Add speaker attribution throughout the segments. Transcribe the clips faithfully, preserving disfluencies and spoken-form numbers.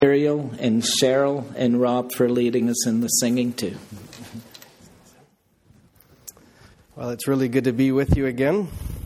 Speaker 1: Ariel and Cheryl and Rob for leading us in the singing too.
Speaker 2: Well, it's really good to be with you again.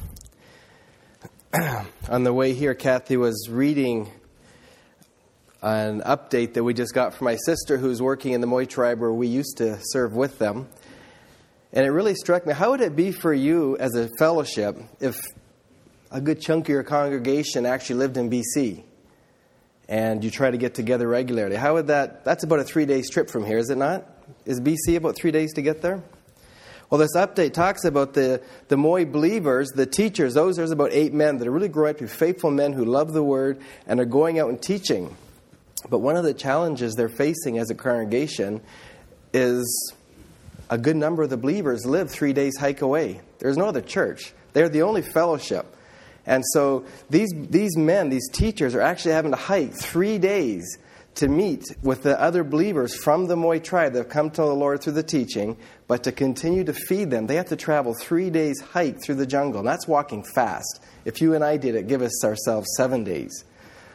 Speaker 2: On the way here, Kathy was reading an update that we just got from my sister who's working in the Moy tribe where we used to serve with them. And it really struck me, how would it be for you as a fellowship if a good chunk of your congregation actually lived in B C? And you try to get together regularly. How would that, that's about a three days trip from here, is it not? Is B C about three days to get there? Well, this update talks about the, the Moy believers, the teachers. Those, there's about eight men that are really growing up to be faithful men who love the Word and are going out and teaching. But one of the challenges they're facing as a congregation is a good number of the believers live three days hike away. There's no other church. They're the only fellowship. And so these these men, these teachers, are actually having to hike three days to meet with the other believers from the Moy tribe that have come to the Lord through the teaching, but to continue to feed them, they have to travel three days hike through the jungle. And that's walking fast. If you and I did it, give us ourselves seven days.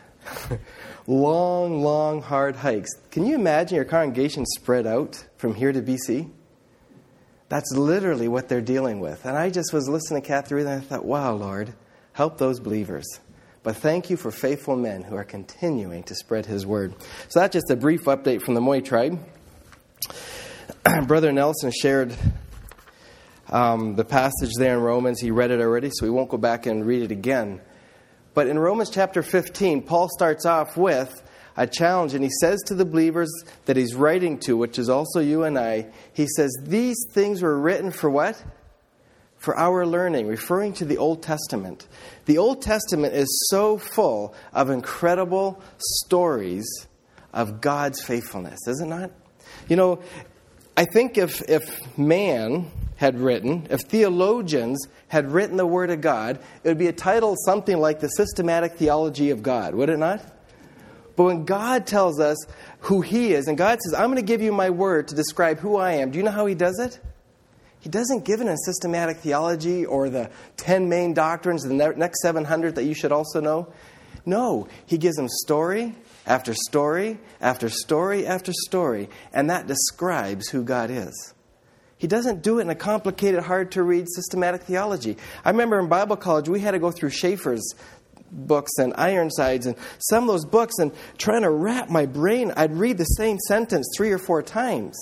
Speaker 2: long, long, hard hikes. Can you imagine your congregation spread out from here to B C? That's literally what they're dealing with. And I just was listening to Kathy and I thought, wow, Lord, help those believers. But thank you for faithful men who are continuing to spread His Word. So that's just a brief update from the Moy tribe. Brother Nelson shared um, the passage there in Romans. He read it already, so we won't go back and read it again. But in Romans chapter fifteen, Paul starts off with a challenge, and he says to the believers that he's writing to, which is also you and I, he says, these things were written for what? For our learning, referring to the Old Testament. The Old Testament is so full of incredible stories of God's faithfulness, is it not? You know, I think if if man had written, if theologians had written the Word of God, it would be a title something like the Systematic Theology of God, would it not? But when God tells us who He is, and God says, I'm going to give you my Word to describe who I am, do you know how He does it? He doesn't give it in systematic theology or the ten main doctrines, the next seven hundred that you should also know. No, He gives them story after story after story after story, and that describes who God is. He doesn't do it in a complicated, hard-to-read systematic theology. I remember in Bible college, we had to go through Schaeffer's books and Ironsides and some of those books, and trying to wrap my brain, I'd read the same sentence three or four times.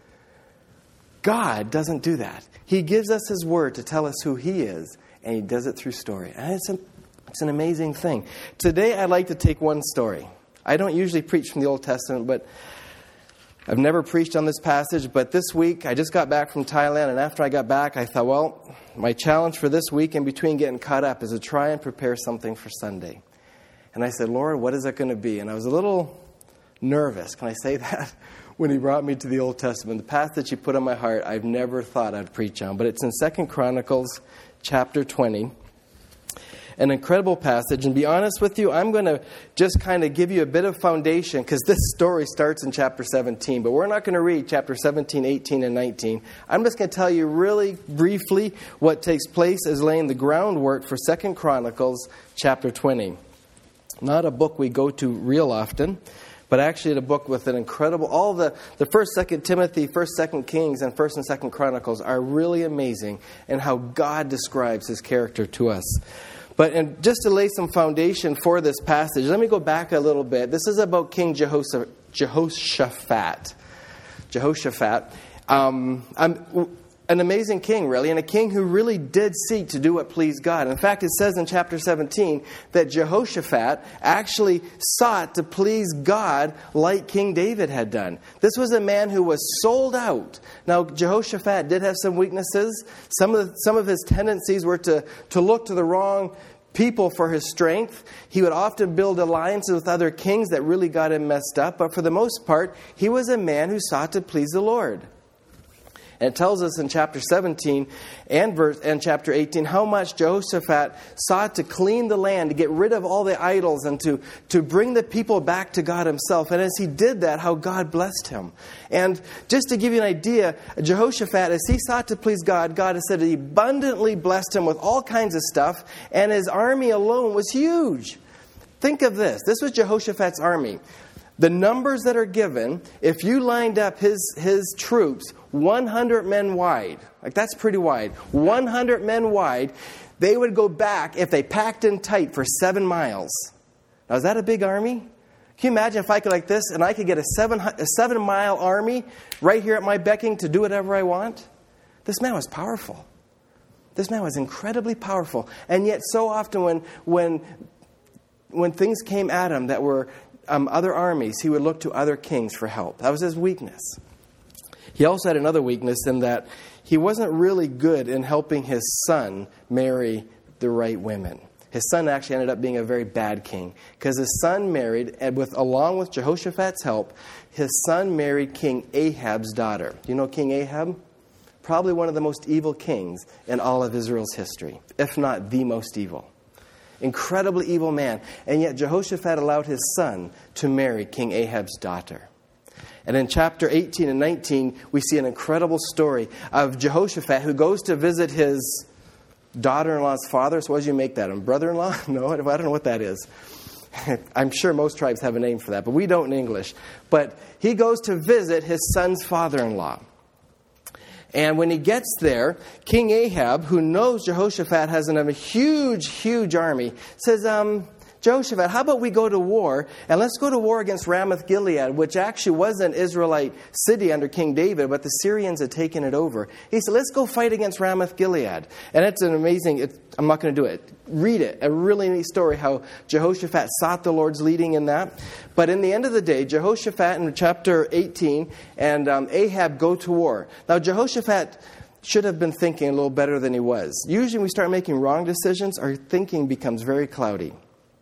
Speaker 2: God doesn't do that. He gives us His Word to tell us who He is, and He does it through story. And it's, a, it's an amazing thing. Today, I'd like to take one story. I don't usually preach from the Old Testament, but I've never preached on this passage. But this week, I just got back from Thailand, and after I got back, I thought, well, my challenge for this week in between getting caught up is to try and prepare something for Sunday. And I said, Lord, what is it going to be? And I was a little nervous. Can I say that? When He brought me to the Old Testament, the passage He put on my heart, I've never thought I'd preach on. But it's in Second Chronicles chapter twenty. An incredible passage. And to be honest with you, I'm going to just kind of give you a bit of foundation, because this story starts in chapter seventeen. But we're not going to read chapter seventeen, eighteen, and nineteen. I'm just going to tell you really briefly what takes place as laying the groundwork for Second Chronicles chapter twenty. Not a book we go to real often, but actually a book with an incredible, all the, the first, second Timothy, first, second Kings, and first and second Chronicles are really amazing in how God describes His character to us. But and just to lay some foundation for this passage, let me go back a little bit. This is about King Jehoshaphat. Jehoshaphat. Jehoshaphat. Um, I'm, an amazing king, really, and a king who really did seek to do what pleased God. In fact, it says in chapter seventeen that Jehoshaphat actually sought to please God like King David had done. This was a man who was sold out. Now, Jehoshaphat did have some weaknesses. Some of the, some of his tendencies were to, to look to the wrong people for his strength. He would often build alliances with other kings that really got him messed up. But for the most part, he was a man who sought to please the Lord. And it tells us in chapter seventeen and verse and chapter eighteen how much Jehoshaphat sought to clean the land, to get rid of all the idols, and to, to bring the people back to God Himself. And as he did that, how God blessed him. And just to give you an idea, Jehoshaphat, as he sought to please God, God has said He abundantly blessed him with all kinds of stuff, and his army alone was huge. Think of this. This was Jehoshaphat's army. The numbers that are given, if you lined up his, his troops one hundred men wide, like that's pretty wide, one hundred men wide, they would go back if they packed in tight for seven miles. Now, is that a big army? Can you imagine if I could like this and I could get a seven, a seven mile army right here at my becking to do whatever I want? This man was powerful. This man was incredibly powerful. And yet so often when when when things came at him that were um, other armies, he would look to other kings for help. That was his weakness. He also had another weakness in that he wasn't really good in helping his son marry the right women. His son actually ended up being a very bad king because his son married, and with along with Jehoshaphat's help, his son married King Ahab's daughter. You know King Ahab? Probably one of the most evil kings in all of Israel's history, if not the most evil. Incredibly evil man. And yet Jehoshaphat allowed his son to marry King Ahab's daughter. And in chapter eighteen and nineteen, we see an incredible story of Jehoshaphat who goes to visit his daughter-in-law's father. So what do you make that? A brother-in-law? No, I don't know what that is. I'm sure most tribes have a name for that, but we don't in English. But he goes to visit his son's father-in-law. And when he gets there, King Ahab, who knows Jehoshaphat has a huge, huge army, says, um, Jehoshaphat, how about we go to war, and let's go to war against Ramoth-Gilead, which actually was an Israelite city under King David, but the Syrians had taken it over. He said, let's go fight against Ramoth-Gilead. And it's an amazing, it, I'm not going to do it. Read it. A really neat story how Jehoshaphat sought the Lord's leading in that. But in the end of the day, Jehoshaphat in chapter eighteen and um, Ahab go to war. Now, Jehoshaphat should have been thinking a little better than he was. Usually when we start making wrong decisions, our thinking becomes very cloudy.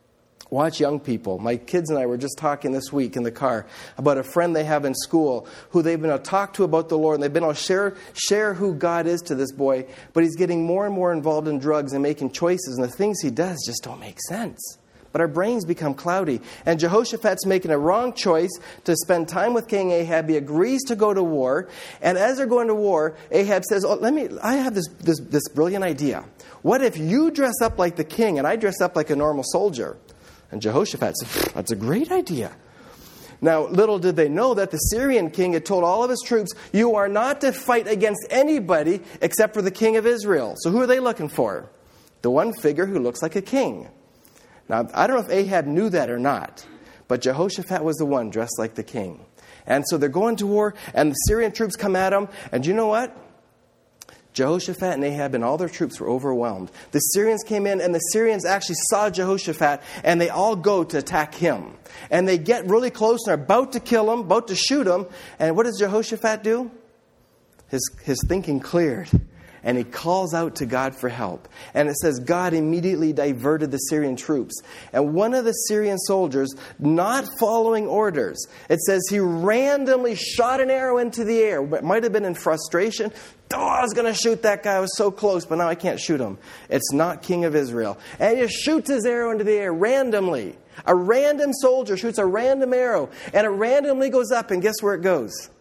Speaker 2: Watch young people. My kids and I were just talking this week in the car about a friend they have in school who they've been able to talk to about the Lord, and they've been able to share, share who God is to this boy, but he's getting more and more involved in drugs and making choices, and the things he does just don't make sense. But our brains become cloudy. And Jehoshaphat's making a wrong choice to spend time with King Ahab. He agrees to go to war. And as they're going to war, Ahab says, oh, let me, I have this, this, this brilliant idea. What if you dress up like the king and I dress up like a normal soldier? And Jehoshaphat said, that's a great idea. Now, little did they know that the Syrian king had told all of his troops, you are not to fight against anybody except for the king of Israel. So who are they looking for? The one figure who looks like a king. Now, I don't know if Ahab knew that or not, but Jehoshaphat was the one dressed like the king. And so they're going to war, and the Syrian troops come at them, and you know what? Jehoshaphat and Ahab and all their troops were overwhelmed. The Syrians came in, and the Syrians actually saw Jehoshaphat, and they all go to attack him. And they get really close and are about to kill him, about to shoot him. And what does Jehoshaphat do? His, his thinking cleared. And he calls out to God for help. And it says God immediately diverted the Syrian troops. And one of the Syrian soldiers, not following orders, it says he randomly shot an arrow into the air. It might have been in frustration. Oh, I was going to shoot that guy. I was so close, but now I can't shoot him. It's not King of Israel. And he shoots his arrow into the air randomly. A random soldier shoots a random arrow. And it randomly goes up. And guess where it goes?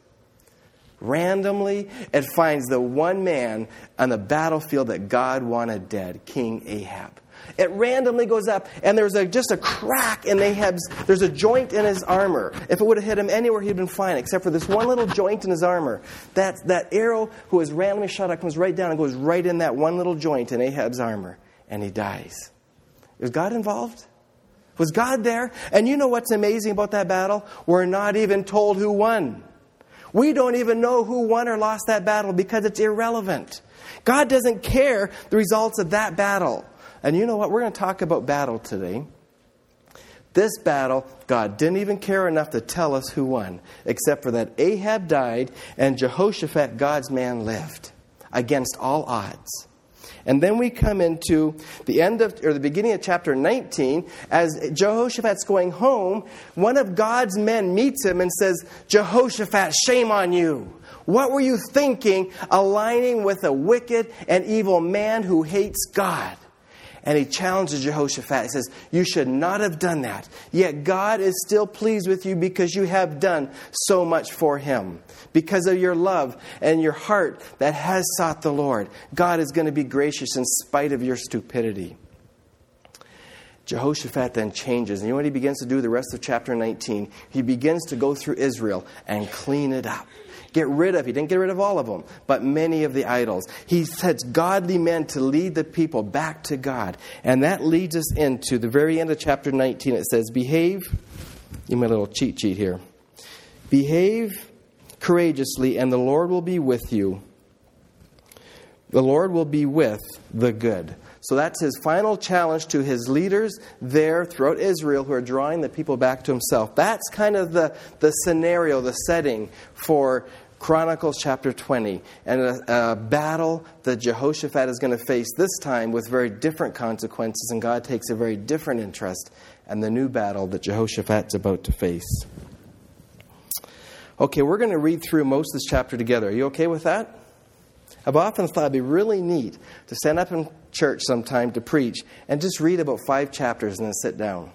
Speaker 2: Randomly, it finds the one man on the battlefield that God wanted dead, King Ahab. It randomly goes up, and there's a, just a crack in Ahab's, there's a joint in his armor. If it would have hit him anywhere, he'd been fine, except for this one little joint in his armor. That, that arrow who was randomly shot at comes right down and goes right in that one little joint in Ahab's armor, and he dies. Was God involved? Was God there? And you know what's amazing about that battle? We're not even told who won. We don't even know who won or lost that battle because it's irrelevant. God doesn't care the results of that battle. And you know what? We're going to talk about battle today. This battle, God didn't even care enough to tell us who won, except for that Ahab died and Jehoshaphat, God's man, lived against all odds. And then we come into the end of, or the beginning of chapter nineteen. As Jehoshaphat's going home, one of God's men meets him and says, Jehoshaphat, shame on you. What were you thinking aligning with a wicked and evil man who hates God? And he challenges Jehoshaphat. He says, you should not have done that. Yet God is still pleased with you because you have done so much for him. Because of your love and your heart that has sought the Lord. God is going to be gracious in spite of your stupidity. Jehoshaphat then changes. And you know what he begins to do the rest of chapter nineteen? He begins to go through Israel and clean it up. Get rid of, he didn't get rid of all of them, but many of the idols. He sets godly men to lead the people back to God. And that leads us into the very end of chapter nineteen. It says, behave, give me a little cheat sheet here. Behave courageously, and the Lord will be with you. The Lord will be with the good. So that's his final challenge to his leaders there throughout Israel who are drawing the people back to himself. That's kind of the, the scenario, the setting for Chronicles chapter twenty. And a, a battle that Jehoshaphat is going to face this time with very different consequences. And God takes a very different interest in the new battle that Jehoshaphat's about to face. Okay, we're going to read through most of this chapter together. Are you okay with that? I've often thought it'd be really neat to stand up in church sometime to preach and just read about five chapters and then sit down.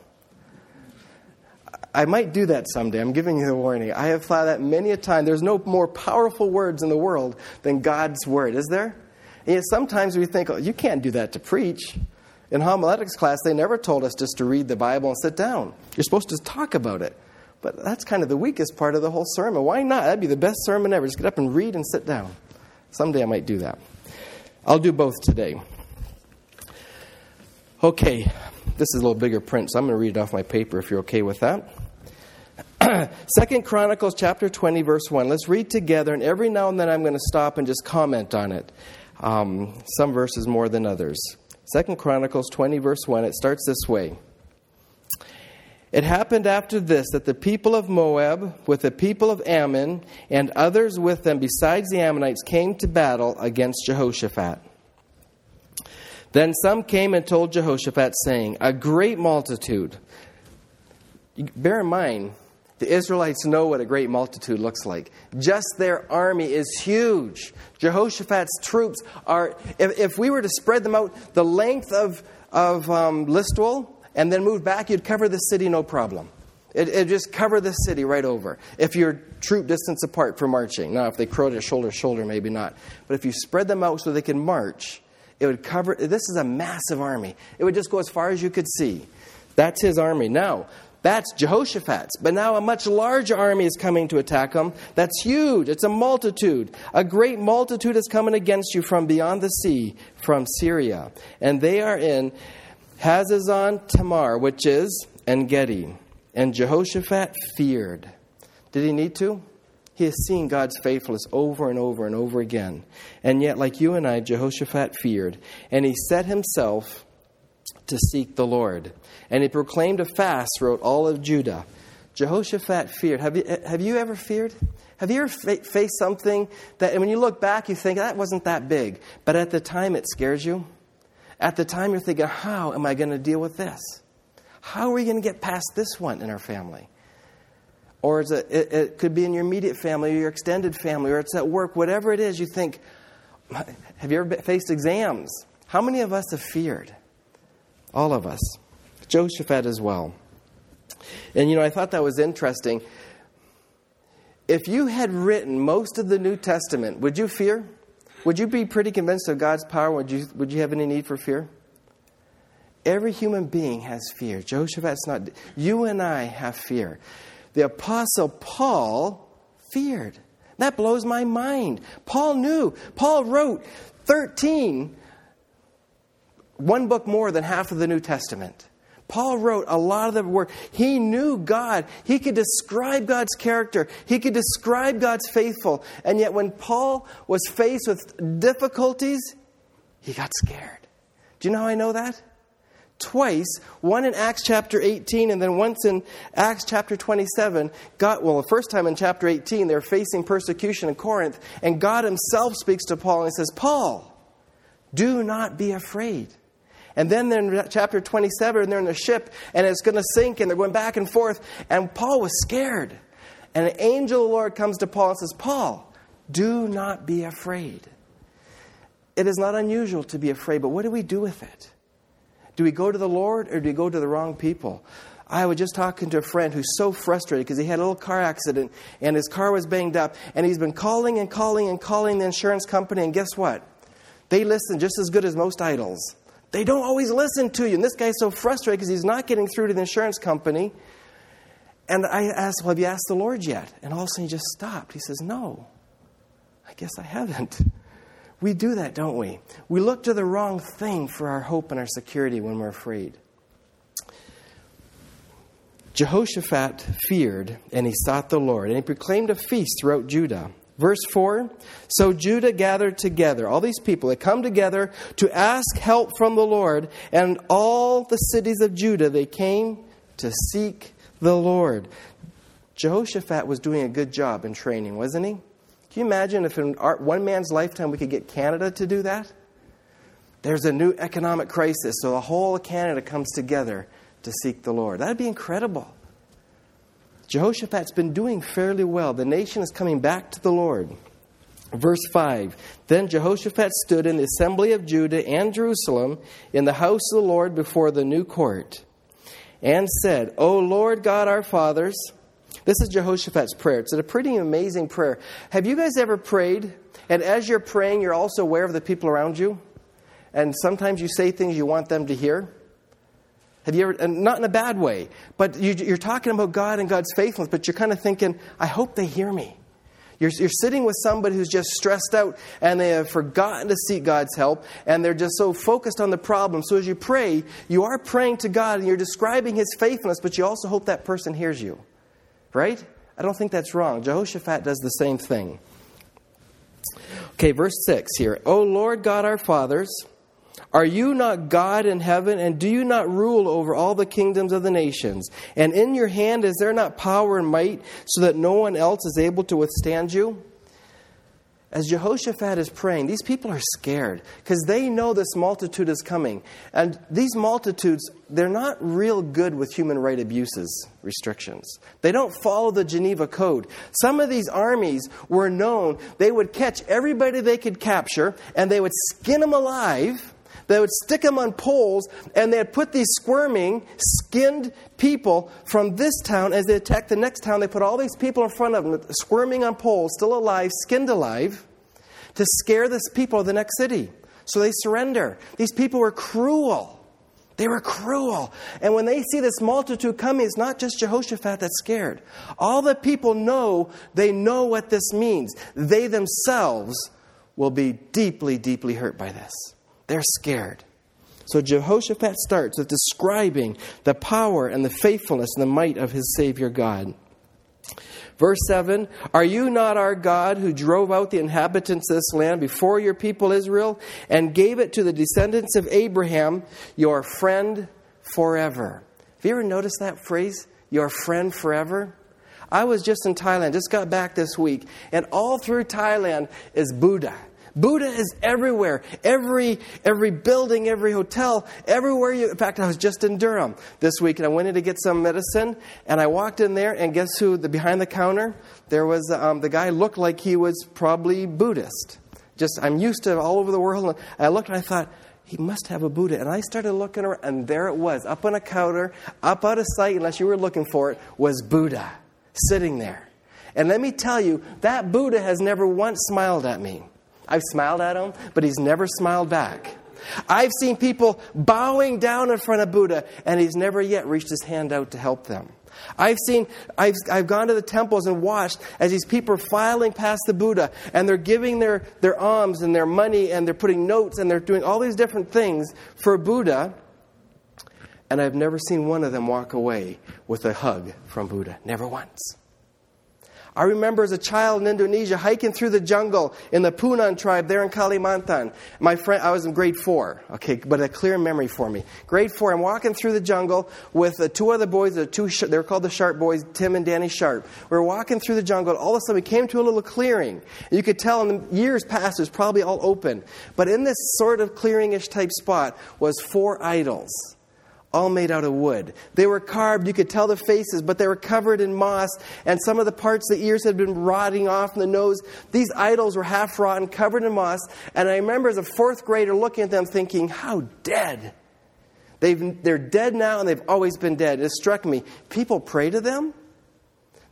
Speaker 2: I might do that someday. I'm giving you a warning. I have thought that many a time. There's no more powerful words in the world than God's word, is there? And yet sometimes we think, oh, you can't do that to preach. In homiletics class, they never told us just to read the Bible and sit down. You're supposed to talk about it. But that's kind of the weakest part of the whole sermon. Why not? That'd be the best sermon ever. Just get up and read and sit down. Someday I might do that. I'll do both today. Okay, this is a little bigger print, so I'm going to read it off my paper if you're okay with that. Second Chronicles chapter twenty, verse one. Let's read together, and every now and then I'm going to stop and just comment on it. Um, some verses more than others. Second Chronicles twenty, verse one, it starts this way. It happened after this that the people of Moab with the people of Ammon and others with them besides the Ammonites came to battle against Jehoshaphat. Then some came and told Jehoshaphat, saying, a great multitude. Bear in mind, the Israelites know what a great multitude looks like. Just their army is huge. Jehoshaphat's troops are, if, if we were to spread them out the length of, of um, Listowel, and then move back, you'd cover the city no problem. It, it'd just cover the city right over. If you're troop distance apart for marching. Now, if they crowed it shoulder to shoulder, maybe not. But if you spread them out so they can march, it would cover. This is a massive army. It would just go as far as you could see. That's his army. Now, that's Jehoshaphat's. But now a much larger army is coming to attack him. That's huge. It's a multitude. A great multitude is coming against you from beyond the sea, from Syria. And they are in Hazazon Tamar, which is En-Gedi. And Jehoshaphat feared. Did he need to? He has seen God's faithfulness over and over and over again. And yet, like you and I, Jehoshaphat feared. And he set himself to seek the Lord. And he proclaimed a fast throughout all of Judah. Jehoshaphat feared. Have you, have you ever feared? Have you ever fa- faced something that, and when you look back, you think, that wasn't that big. But at the time, it scares you? At the time, you're thinking, how am I going to deal with this? How are we going to get past this one in our family? Or is it, it, it could be in your immediate family or your extended family, or it's at work. Whatever it is, you think, have you ever faced exams? How many of us have feared? All of us. Jehoshaphat as well. And, you know, I thought that was interesting. If you had written most of the New Testament, would you fear? Would you be pretty convinced of God's power? Would you, would you have any need for fear? Every human being has fear. Jehoshaphat's not. You and I have fear. The Apostle Paul feared. That blows my mind. Paul knew. Paul wrote thirteen, one book more than half of the New Testament. Paul wrote a lot of the work. He knew God. He could describe God's character. He could describe God's faithful. And yet when Paul was faced with difficulties, he got scared. Do you know how I know that? Twice, one in Acts chapter eighteen and then once in Acts chapter twenty-seven, God, well, the first time in chapter eighteen, they're facing persecution in Corinth, and God himself speaks to Paul and says, Paul, do not be afraid. And then they're in chapter twenty-seven, and they're in the ship, and it's going to sink, and they're going back and forth. And Paul was scared. And an angel of the Lord comes to Paul and says, Paul, do not be afraid. It is not unusual to be afraid, but what do we do with it? Do we go to the Lord, or do we go to the wrong people? I was just talking to a friend who's so frustrated because he had a little car accident, and his car was banged up, and he's been calling and calling and calling the insurance company, and guess what? They listen just as good as most idols. They don't always listen to you. And this guy's so frustrated because he's not getting through to the insurance company. And I asked, well, have you asked the Lord yet? And all of a sudden he just stopped. He says, no, I guess I haven't. We do that, don't we? We look to the wrong thing for our hope and our security when we're afraid. Jehoshaphat feared, and he sought the Lord, and he proclaimed a feast throughout Judah. Verse four, so Judah gathered together, all these people, they come together to ask help from the Lord, and all the cities of Judah, they came to seek the Lord. Jehoshaphat was doing a good job in training, wasn't he? Can you imagine if in our, one man's lifetime we could get Canada to do that? There's a new economic crisis, so the whole of Canada comes together to seek the Lord. That'd be incredible. Jehoshaphat's been doing fairly well. The nation is coming back to the Lord. Verse five, then Jehoshaphat stood in the assembly of Judah and Jerusalem in the house of the Lord before the new court and said, O Lord God our fathers. This is Jehoshaphat's prayer. It's a pretty amazing prayer. Have you guys ever prayed? And as you're praying, you're also aware of the people around you? And sometimes you say things you want them to hear? Have you ever, and not in a bad way, but you, you're talking about God and God's faithfulness, but you're kind of thinking, I hope they hear me. You're, you're sitting with somebody who's just stressed out and they have forgotten to seek God's help and they're just so focused on the problem. So as you pray, you are praying to God and you're describing His faithfulness, but you also hope that person hears you. Right? I don't think that's wrong. Jehoshaphat does the same thing. Okay, verse six here. O Lord God our fathers, are you not God in heaven, and do you not rule over all the kingdoms of the nations? And in your hand is there not power and might, so that no one else is able to withstand you? As Jehoshaphat is praying, these people are scared because they know this multitude is coming. And these multitudes, they're not real good with human right abuses restrictions. They don't follow the Geneva Code. Some of these armies were known, they would catch everybody they could capture and they would skin them alive. They would stick them on poles, and they'd put these squirming, skinned people from this town. As they attacked the next town, they put all these people in front of them, squirming on poles, still alive, skinned alive, to scare the people of the next city. So they surrender. These people were cruel. They were cruel. And when they see this multitude coming, it's not just Jehoshaphat that's scared. All the people know, they know what this means. They themselves will be deeply, deeply hurt by this. They're scared. So Jehoshaphat starts with describing the power and the faithfulness and the might of his Savior God. Verse seven, are you not our God who drove out the inhabitants of this land before your people Israel and gave it to the descendants of Abraham, your friend forever? Have you ever noticed that phrase, your friend forever? I was just in Thailand, just got back this week, and all through Thailand is Buddha. Buddha is everywhere. Every every building, every hotel, everywhere you... In fact, I was just in Durham this week, and I went in to get some medicine, and I walked in there, and guess who? The behind the counter, there was... Um, the guy looked like he was probably Buddhist. Just, I'm used to all over the world. And I looked, and I thought, he must have a Buddha. And I started looking around, and there it was. Up on a counter, up out of sight, unless you were looking for it, was Buddha sitting there. And let me tell you, that Buddha has never once smiled at me. I've smiled at him, but he's never smiled back. I've seen people bowing down in front of Buddha, and he's never yet reached his hand out to help them. I've seen, I've, I've gone to the temples and watched as these people are filing past the Buddha, and they're giving their, their alms and their money, and they're putting notes, and they're doing all these different things for Buddha. And I've never seen one of them walk away with a hug from Buddha. Never once. I remember as a child in Indonesia hiking through the jungle in the Punan tribe there in Kalimantan. My friend, I was in grade four, okay, but a clear memory for me. Grade four, I'm walking through the jungle with uh, two other boys. The two, they were called the Sharp Boys, Tim and Danny Sharp. We were walking through the jungle. All of a sudden, we came to a little clearing. And you could tell in the years past, it was probably all open. But in this sort of clearing-ish type spot was four idols, all made out of wood. They were carved, you could tell the faces, but they were covered in moss, and some of the parts of the ears had been rotting off in the nose. These idols were half rotten, covered in moss, and I remember as a fourth grader looking at them thinking, how dead. They've, they're dead now, and they've always been dead. It struck me, people pray to them?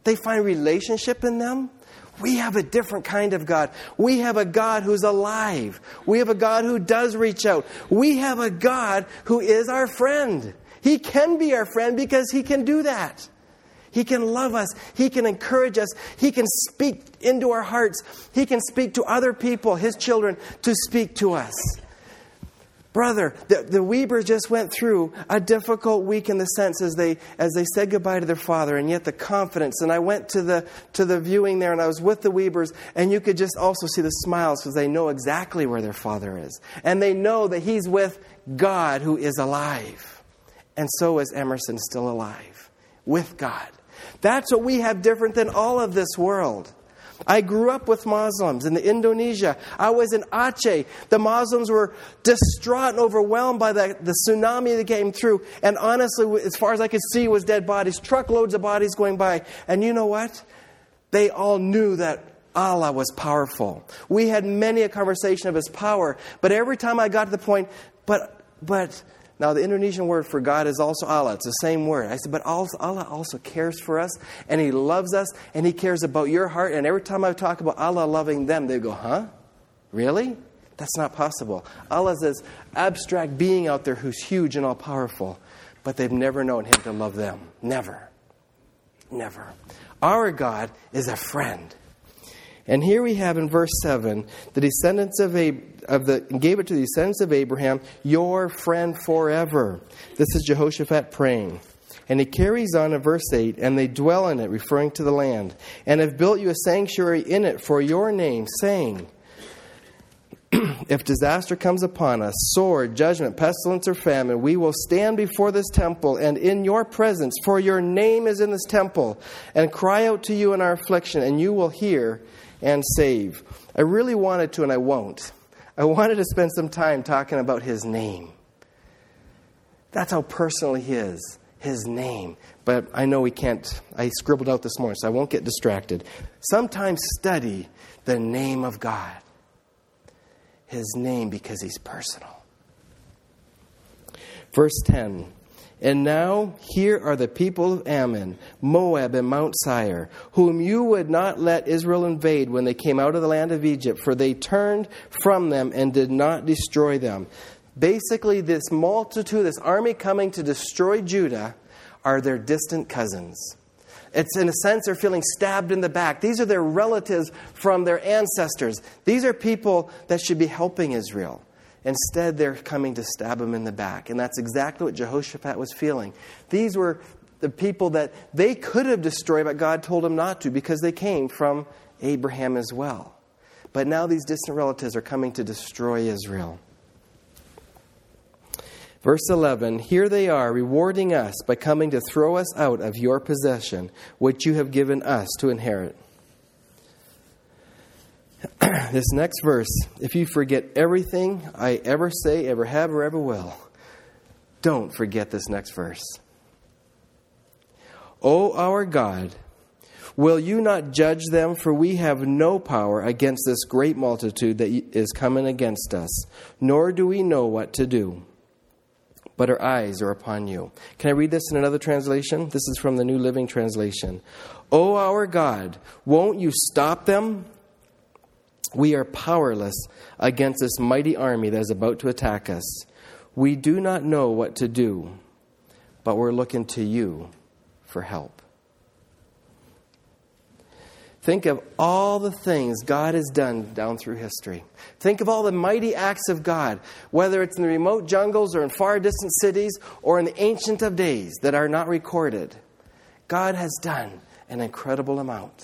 Speaker 2: They find relationship in them. We have a different kind of God. We have a God who's alive. We have a God who does reach out. We have a God who is our friend. He can be our friend because He can do that. He can love us. He can encourage us. He can speak into our hearts. He can speak to other people, His children, to speak to us. Brother, the, the Weebers just went through a difficult week in the sense as they as they said goodbye to their father, and yet the confidence. And I went to the to the viewing there, and I was with the Weebers, and you could just also see the smiles because they know exactly where their father is. And they know that he's with God who is alive. And so is Emerson still alive, with God. That's what we have different than all of this world. I grew up with Muslims in the Indonesia. I was in Aceh. The Muslims were distraught and overwhelmed by the, the tsunami that came through. And honestly, as far as I could see, was dead bodies, truckloads of bodies going by. And you know what? They all knew that Allah was powerful. We had many a conversation of His power. But every time I got to the point, but, but... Now, the Indonesian word for God is also Allah. It's the same word. I said, but also, Allah also cares for us, and He loves us, and He cares about your heart. And every time I talk about Allah loving them, they go, huh? Really? That's not possible. Allah is this abstract being out there who's huge and all-powerful, but they've never known Him to love them. Never. Never. Our God is a friend. And here we have in verse seven, the descendants of Ab- of the gave it to the descendants of Abraham, your friend forever. This is Jehoshaphat praying. And he carries on in verse eight, and they dwell in it, referring to the land, and have built you a sanctuary in it for your name, saying, if disaster comes upon us, sword, judgment, pestilence, or famine, we will stand before this temple and in your presence, for your name is in this temple, and cry out to you in our affliction, and you will hear and save. I really wanted to, and I won't. I wanted to spend some time talking about His name. That's how personal He is, His name. But I know we can't, I scribbled out this morning, so I won't get distracted. Sometimes study the name of God. His name, because He's personal. Verse ten. And now here are the people of Ammon, Moab, and Mount Seir, whom you would not let Israel invade when they came out of the land of Egypt, for they turned from them and did not destroy them. Basically, this multitude, this army coming to destroy Judah, are their distant cousins. It's in a sense they're feeling stabbed in the back. These are their relatives from their ancestors. These are people that should be helping Israel. Instead, they're coming to stab him in the back. And that's exactly what Jehoshaphat was feeling. These were the people that they could have destroyed, but God told him not to because they came from Abraham as well. But now these distant relatives are coming to destroy Israel. Verse eleven, here they are rewarding us by coming to throw us out of your possession, which you have given us to inherit. This next verse, if you forget everything I ever say, ever have, or ever will, don't forget this next verse. O our God, will you not judge them? For we have no power against this great multitude that is coming against us, nor do we know what to do. But our eyes are upon you. Can I read this in another translation? This is from the New Living Translation. O our God, won't you stop them? We are powerless against this mighty army that is about to attack us. We do not know what to do, but we're looking to you for help. Think of all the things God has done down through history. Think of all the mighty acts of God, whether it's in the remote jungles or in far distant cities or in the Ancient of Days that are not recorded. God has done an incredible amount.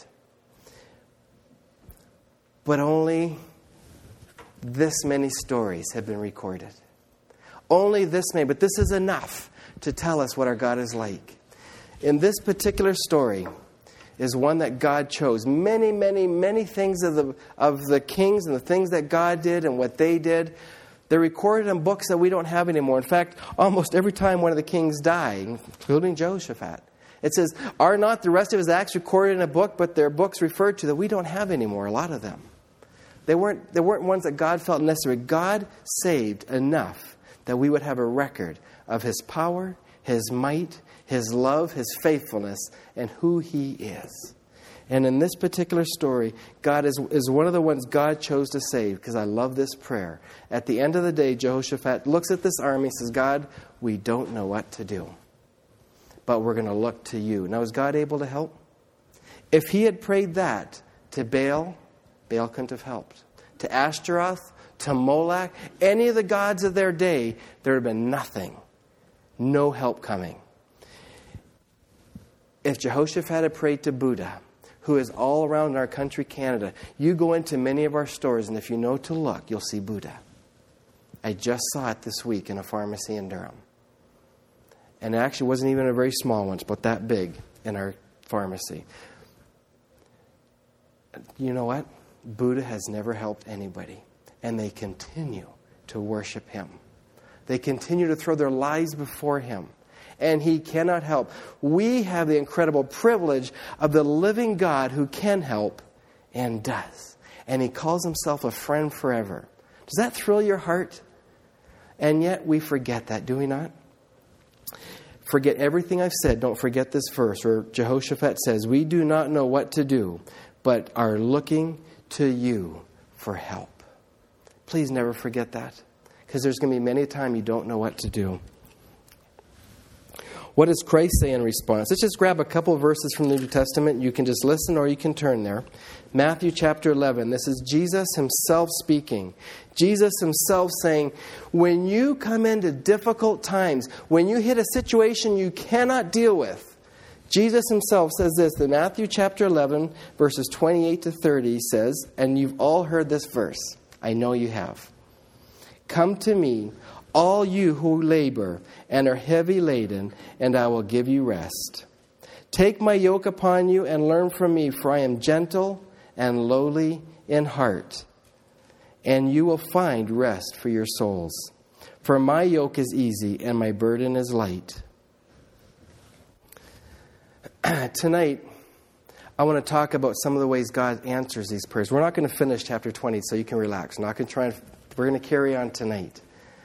Speaker 2: But only this many stories have been recorded. Only this many, but this is enough to tell us what our God is like. In this particular story is one that God chose. Many, many, many things of the of the kings and the things that God did and what they did, they're recorded in books that we don't have anymore. In fact, almost every time one of the kings died, including Jehoshaphat, it says, are not the rest of his acts recorded in a book, but they're books referred to that we don't have anymore, a lot of them. They weren't, they weren't ones that God felt necessary. God saved enough that we would have a record of His power, His might, His love, His faithfulness, and who He is. And in this particular story, God is, is one of the ones God chose to save, because I love this prayer. At the end of the day, Jehoshaphat looks at this army and says, God, we don't know what to do, but we're going to look to you. Now, is God able to help? If he had prayed that to Baal, Baal couldn't have helped. To Ashtaroth, to Moloch, any of the gods of their day, there would have been nothing. No help coming. If Jehoshaphat had prayed to Buddha, who is all around our country, Canada, you go into many of our stores, and if you know to look, you'll see Buddha. I just saw it this week in a pharmacy in Durham. And it actually wasn't even a very small one, but that big in our pharmacy. You know what? Buddha has never helped anybody. And they continue to worship him. They continue to throw their lives before him. And he cannot help. We have the incredible privilege of the living God who can help and does. And he calls himself a friend forever. Does that thrill your heart? And yet we forget that, do we not? Forget everything I've said. Don't forget this verse where Jehoshaphat says, we do not know what to do, but are looking to you for help. Please never forget that, because there's going to be many a time you don't know what to do. What does Christ say in response? Let's just grab a couple of verses from the New Testament. You can just listen or you can turn there. Matthew chapter eleven. This is Jesus himself speaking. Jesus himself saying, when you come into difficult times, when you hit a situation you cannot deal with, Jesus himself says this in Matthew chapter eleven, verses twenty-eight to thirty. He says, and you've all heard this verse. I know you have. Come to me, all you who labor and are heavy laden, and I will give you rest. Take my yoke upon you and learn from me, for I am gentle and lowly in heart, and you will find rest for your souls. For my yoke is easy and my burden is light. Tonight, I want to talk about some of the ways God answers these prayers. We're not going to finish chapter twenty, so you can relax. I'm not going to try and, we're going to carry on tonight.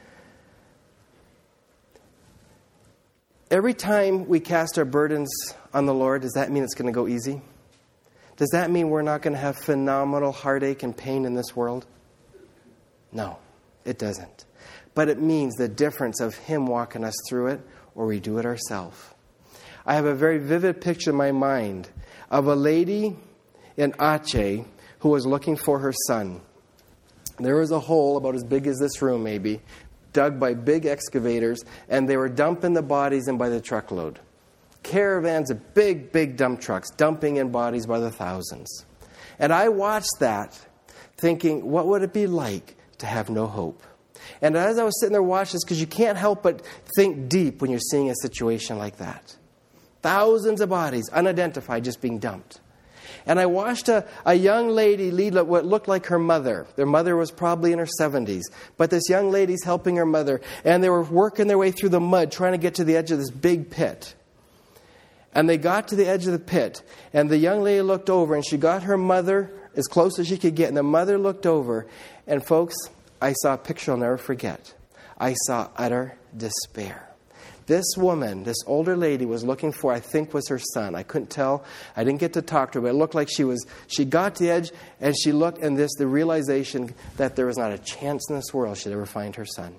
Speaker 2: Every time we cast our burdens on the Lord, does that mean it's going to go easy? Does that mean we're not going to have phenomenal heartache and pain in this world? No, it doesn't. But it means the difference of him walking us through it, or we do it ourselves. I have a very vivid picture in my mind of a lady in Aceh who was looking for her son. There was a hole about as big as this room maybe, dug by big excavators, and they were dumping the bodies in by the truckload. Caravans of big, big dump trucks dumping in bodies by the thousands. And I watched that thinking, what would it be like to have no hope? And as I was sitting there watching this, because you can't help but think deep when you're seeing a situation like that. Thousands of bodies, unidentified, just being dumped. And I watched a, a young lady lead what looked like her mother. Their mother was probably in her seventies. But this young lady's helping her mother. And they were working their way through the mud, trying to get to the edge of this big pit. And they got to the edge of the pit. And the young lady looked over, and she got her mother as close as she could get. And the mother looked over. And folks, I saw a picture I'll never forget. I saw utter despair. This woman, this older lady, was looking for, I think, was her son. I couldn't tell. I didn't get to talk to her, but it looked like she was, she got to the edge, and she looked, and this, the realization that there was not a chance in this world she'd ever find her son.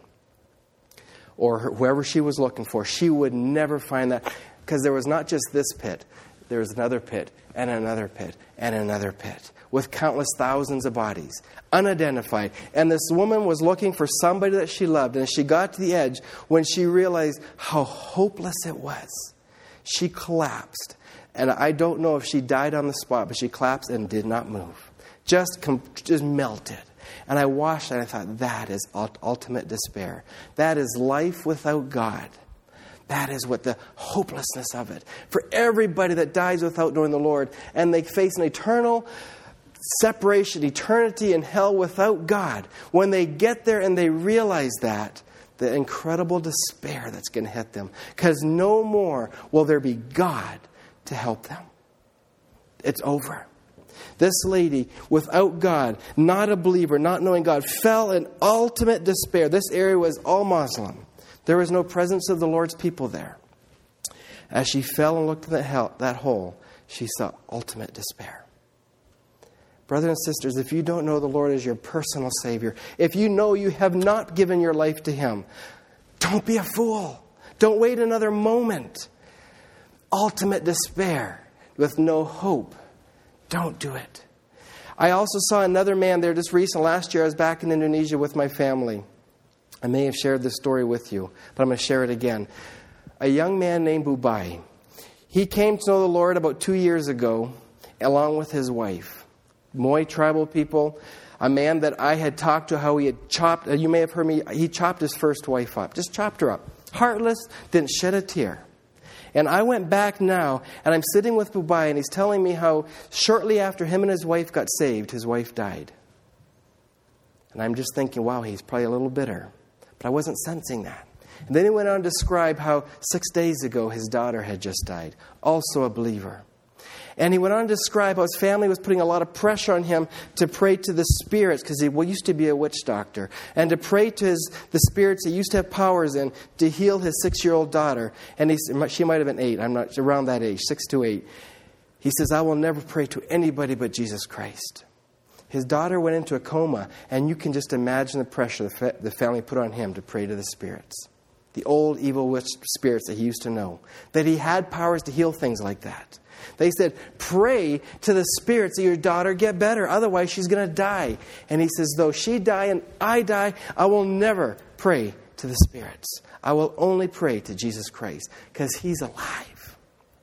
Speaker 2: Or her, whoever she was looking for. She would never find that, because there was not just this pit. There was another pit, and another pit, and another pit, with countless thousands of bodies, unidentified. And this woman was looking for somebody that she loved. And as she got to the edge, when she realized how hopeless it was, she collapsed. And I don't know if she died on the spot, but she collapsed and did not move. Just, com- just melted. And I watched and I thought, that is ultimate despair. That is life without God. That is what the hopelessness of it. For everybody that dies without knowing the Lord, and they face an eternal separation, eternity in hell without God, when they get there and they realize that, the incredible despair that's going to hit them. Because no more will there be God to help them. It's over. This lady, without God, not a believer, not knowing God, fell in ultimate despair. This area was all Muslim. There was no presence of the Lord's people there. As she fell and looked at that, hell, that hole, she saw ultimate despair. Brothers and sisters, if you don't know the Lord as your personal Savior, if you know you have not given your life to Him, don't be a fool. Don't wait another moment. Ultimate despair with no hope. Don't do it. I also saw another man there just recently. Last year I was back in Indonesia with my family. I may have shared this story with you, but I'm going to share it again. A young man named Bubai. He came to know the Lord about two years ago, along with his wife. Moy tribal people. A man that I had talked to, how he had chopped, you may have heard me, he chopped his first wife up. Just chopped her up. Heartless, didn't shed a tear. And I went back now, and I'm sitting with Bubai, and he's telling me how shortly after him and his wife got saved, his wife died. And I'm just thinking, wow, he's probably a little bitter. But I wasn't sensing that. And then he went on to describe how six days ago his daughter had just died, also a believer. And he went on to describe how his family was putting a lot of pressure on him to pray to the spirits, because he well, used to be a witch doctor, and to pray to his, the spirits he used to have powers in to heal his six-year-old daughter. And he, she might have been eight, I'm not around that age, six to eight. He says, I will never pray to anybody but Jesus Christ. His daughter went into a coma, and you can just imagine the pressure the, fa- the family put on him to pray to the spirits. The old evil witch spirits that he used to know. That he had powers to heal things like that. They said, pray to the spirits that your daughter get better. Otherwise, she's going to die. And he says, though she die and I die, I will never pray to the spirits. I will only pray to Jesus Christ because He's alive.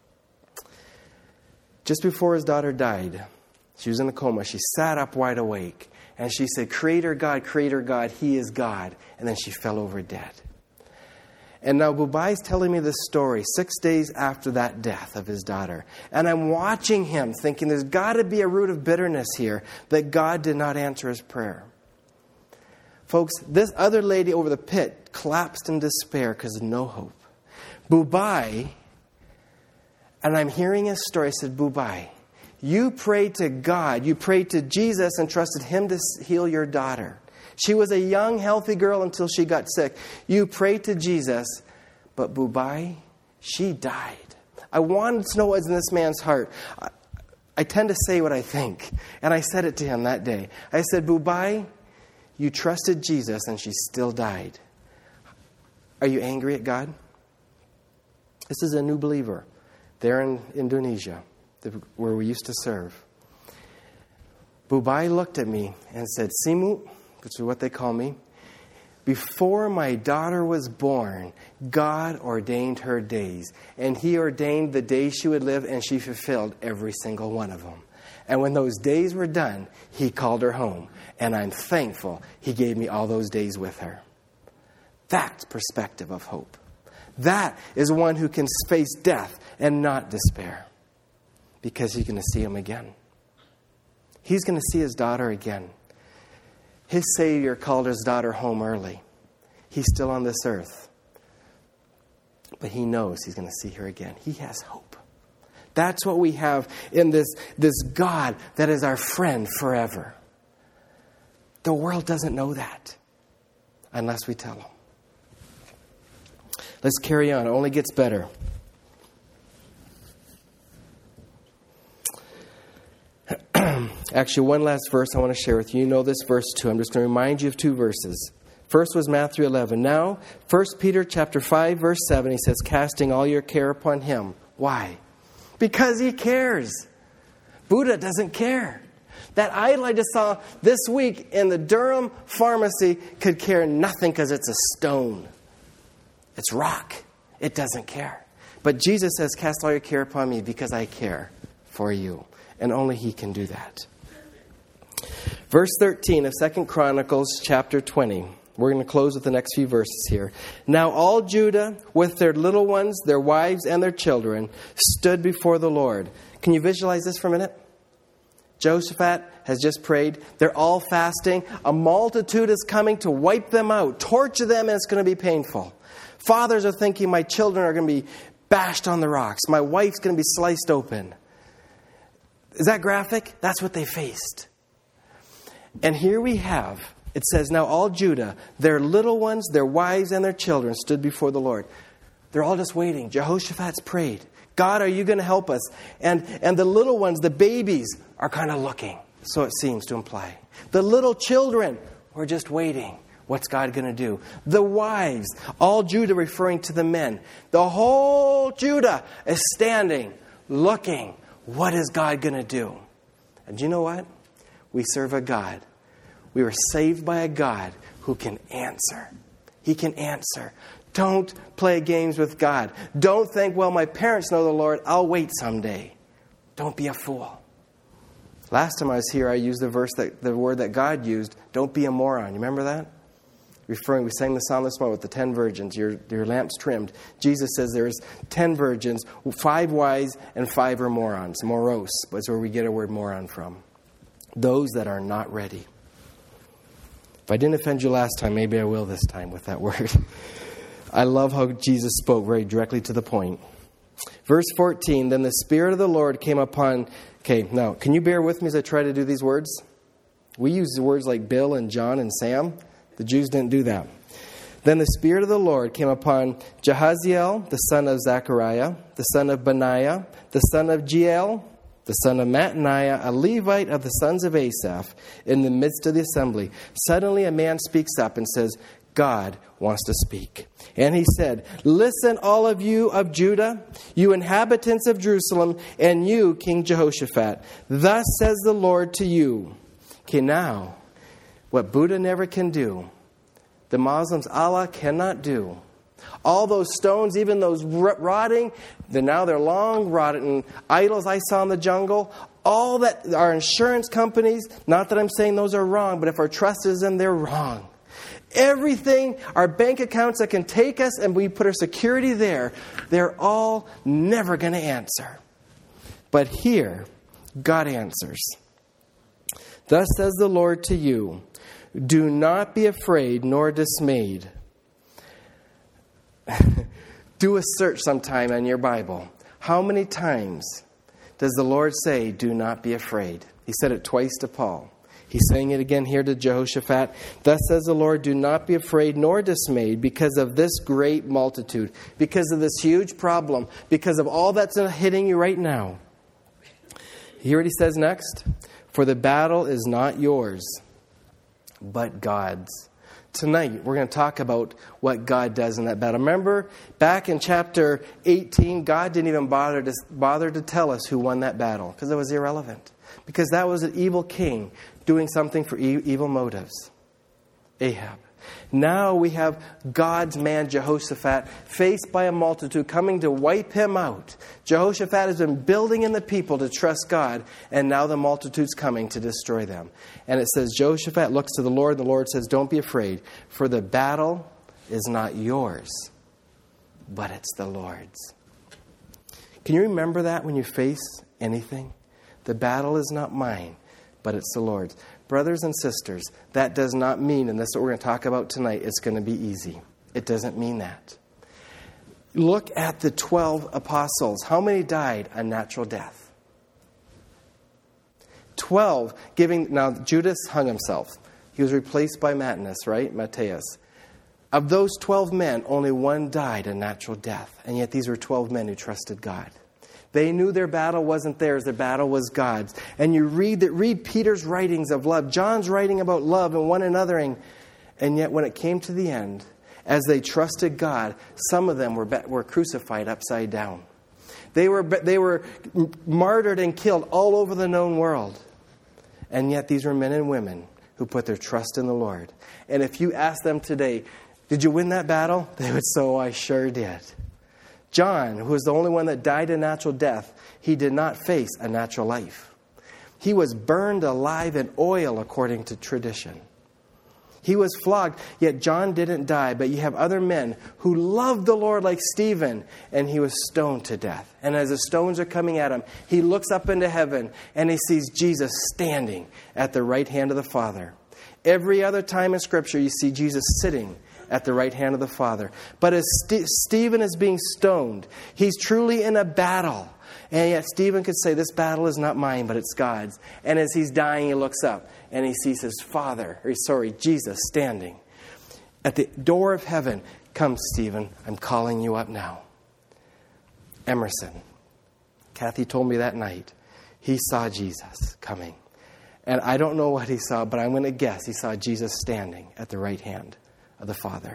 Speaker 2: Just before his daughter died, she was in a coma. She sat up wide awake. And she said, Creator God, Creator God, He is God. And then she fell over dead. And now Bubai is telling me this story six days after that death of his daughter. And I'm watching him thinking there's got to be a root of bitterness here that God did not answer his prayer. Folks, this other lady over the pit collapsed in despair because of no hope. Bubai, and I'm hearing his story, I said, Bubai, you prayed to God, you prayed to Jesus and trusted Him to heal your daughter. She was a young, healthy girl until she got sick. You prayed to Jesus, but Bubai, she died. I wanted to know what was in this man's heart. I, I tend to say what I think. And I said it to him that day. I said, Bubai, you trusted Jesus and she still died. Are you angry at God? This is a new believer there in Indonesia, where we used to serve. Bubai looked at me and said, Simu, which is what they call me, before my daughter was born, God ordained her days. And He ordained the days she would live, and she fulfilled every single one of them. And when those days were done, He called her home. And I'm thankful He gave me all those days with her. That's perspective of hope. That is one who can face death and not despair. Because He's going to see him again. He's going to see his daughter again. His Savior called his daughter home early. He's still on this earth. But He knows He's going to see her again. He has hope. That's what we have in this, this God that is our friend forever. The world doesn't know that unless we tell them. Let's carry on. It only gets better. Actually, one last verse I want to share with you. You know this verse too. I'm just going to remind you of two verses. First was Matthew eleven. Now, First Peter chapter five, verse seven, he says, casting all your care upon Him. Why? Because He cares. Buddha doesn't care. That idol I just saw this week in the Durham pharmacy could care nothing because it's a stone. It's rock. It doesn't care. But Jesus says, cast all your care upon me because I care for you. And only He can do that. Verse thirteen of Second Chronicles chapter twenty. We're going to close with the next few verses here. Now all Judah, with their little ones, their wives, and their children, stood before the Lord. Can you visualize this for a minute? Jehoshaphat has just prayed. They're all fasting. A multitude is coming to wipe them out, torture them, and it's going to be painful. Fathers are thinking, my children are going to be bashed on the rocks. My wife's going to be sliced open. Is that graphic? That's what they faced. And here we have, it says, now all Judah, their little ones, their wives, and their children stood before the Lord. They're all just waiting. Jehoshaphat's prayed, God, are you going to help us? And, and the little ones, the babies, are kind of looking. So it seems to imply. The little children were just waiting. What's God going to do? The wives, all Judah referring to the men. The whole Judah is standing, looking. What is God going to do? And you know what? We serve a God. We were saved by a God who can answer. He can answer. Don't play games with God. Don't think, well, my parents know the Lord. I'll wait someday. Don't be a fool. Last time I was here, I used the verse, that the word that God used. Don't be a moron. You remember that? Referring, we sang the psalm this morning with the ten virgins. Your, your lamps trimmed. Jesus says there's ten virgins, five wise and five are morons. Moros is where we get our word moron from. Those that are not ready. If I didn't offend you last time, maybe I will this time with that word. I love how Jesus spoke very directly to the point. Verse fourteen, then the Spirit of the Lord came upon... Okay, now, can you bear with me as I try to do these words? We use the words like Bill and John and Sam. The Jews didn't do that. Then the Spirit of the Lord came upon Jahaziel, the son of Zechariah, the son of Benaiah, the son of Jeiel, the son of Mattaniah, a Levite of the sons of Asaph, in the midst of the assembly. Suddenly a man speaks up and says, God wants to speak. And he said, listen, all of you of Judah, you inhabitants of Jerusalem, and you, King Jehoshaphat. Thus says the Lord to you. Okay, now, what Buddha never can do, the Muslims, Allah cannot do. All those stones, even those rotting, they're now they're long rotten idols I saw in the jungle. All that our insurance companies, not that I'm saying those are wrong, but if our trust is in them, they're wrong. Everything, our bank accounts that can take us and we put our security there, they're all never going to answer. But here, God answers. Thus says the Lord to you, do not be afraid nor dismayed. Do a search sometime in your Bible. How many times does the Lord say, do not be afraid? He said it twice to Paul. He's saying it again here to Jehoshaphat. Thus says the Lord, do not be afraid nor dismayed because of this great multitude, because of this huge problem, because of all that's hitting you right now. Hear what he says next. For the battle is not yours, but God's. Tonight, we're going to talk about what God does in that battle. Remember, back in chapter eighteen, God didn't even bother to, bother to tell us who won that battle because it was irrelevant. Because that was an evil king doing something for e- evil motives. Ahab. Now we have God's man Jehoshaphat faced by a multitude coming to wipe him out. Jehoshaphat has been building in the people to trust God, and now the multitude's coming to destroy them. And it says Jehoshaphat looks to the Lord, and the Lord says, don't be afraid, for the battle is not yours, but it's the Lord's. Can you remember that when you face anything? The battle is not mine, but it's the Lord's. Brothers and sisters, that does not mean, and that's what we're going to talk about tonight, it's going to be easy. It doesn't mean that. Look at the twelve apostles. How many died a natural death? Twelve giving, now Judas hung himself. He was replaced by Matthias, right? Matthias. Of those twelve men, only one died a natural death. And yet these were twelve men who trusted God. They knew their battle wasn't theirs. Their battle was God's. And you read that, read Peter's writings of love. John's writing about love and one anothering. And yet when it came to the end, as they trusted God, some of them were were crucified upside down. They were they were martyred and killed all over the known world. And yet these were men and women who put their trust in the Lord. And if you ask them today, did you win that battle? They would say, oh, I sure did. John, who was the only one that died a natural death, he did not face a natural life. He was burned alive in oil according to tradition. He was flogged, yet John didn't die. But you have other men who loved the Lord like Stephen, and he was stoned to death. And as the stones are coming at him, he looks up into heaven, and he sees Jesus standing at the right hand of the Father. Every other time in Scripture, you see Jesus sitting at the right hand of the Father. But as St- Stephen is being stoned, he's truly in a battle. And yet Stephen could say, this battle is not mine, but it's God's. And as he's dying, he looks up and he sees his Father, or sorry, Jesus standing at the door of heaven, Come, Stephen, I'm calling you up now. Emerson. Kathy told me that night he saw Jesus coming. And I don't know what he saw, but I'm going to guess he saw Jesus standing at the right hand of the Father.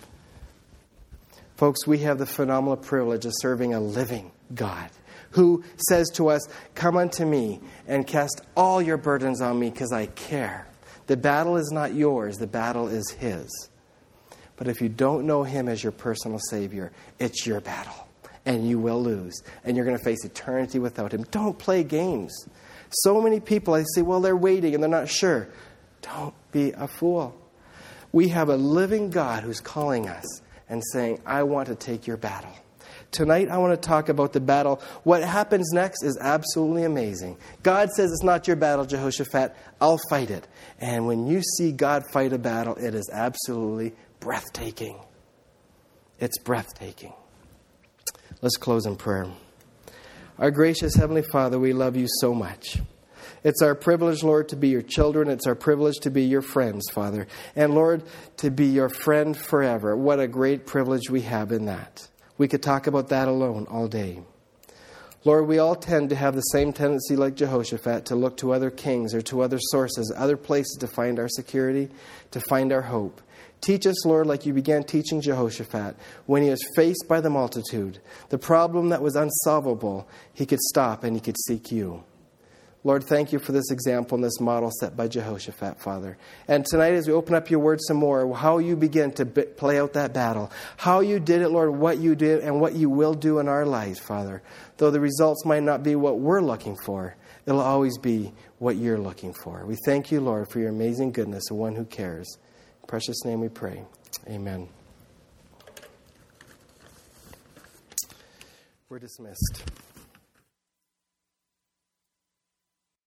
Speaker 2: Folks, we have the phenomenal privilege of serving a living God who says to us, come unto me and cast all your burdens on me because I care. The battle is not yours, the battle is his. But if you don't know him as your personal Savior, it's your battle. And you will lose. And you're going to face eternity without him. Don't play games. So many people, I say, well, they're waiting and they're not sure. Don't be a fool. We have a living God who's calling us and saying, I want to take your battle. Tonight, I want to talk about the battle. What happens next is absolutely amazing. God says, it's not your battle, Jehoshaphat. I'll fight it. And when you see God fight a battle, it is absolutely breathtaking. It's breathtaking. Let's close in prayer. Our gracious Heavenly Father, we love you so much. It's our privilege, Lord, to be your children. It's our privilege to be your friends, Father. And, Lord, to be your friend forever. What a great privilege we have in that. We could talk about that alone all day. Lord, we all tend to have the same tendency like Jehoshaphat to look to other kings or to other sources, other places to find our security, to find our hope. Teach us, Lord, like you began teaching Jehoshaphat. When he was faced by the multitude, the problem that was unsolvable, he could stop and he could seek you. Lord, thank you for this example and this model set by Jehoshaphat, Father. And tonight as we open up your word some more, how you begin to b- play out that battle, how you did it, Lord, what you did and what you will do in our lives, Father. Though the results might not be what we're looking for, it'll always be what you're looking for. We thank you, Lord, for your amazing goodness, the one who cares. In precious name we pray. Amen. We're dismissed.